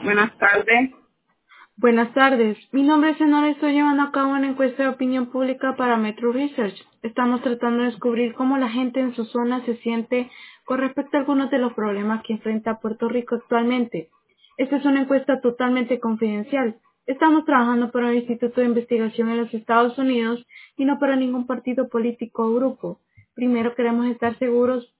Buenas tardes. Buenas tardes, mi nombre es Senora y estoy llevando a cabo una encuesta de opinión pública para Metro Research. Estamos tratando de descubrir cómo la gente en su zona se siente con respecto a algunos de los problemas que enfrenta Puerto Rico actualmente. Esta es una encuesta totalmente confidencial. Estamos trabajando para un instituto de investigación en los Estados Unidos y no para ningún partido político o grupo. Primero queremos estar seguros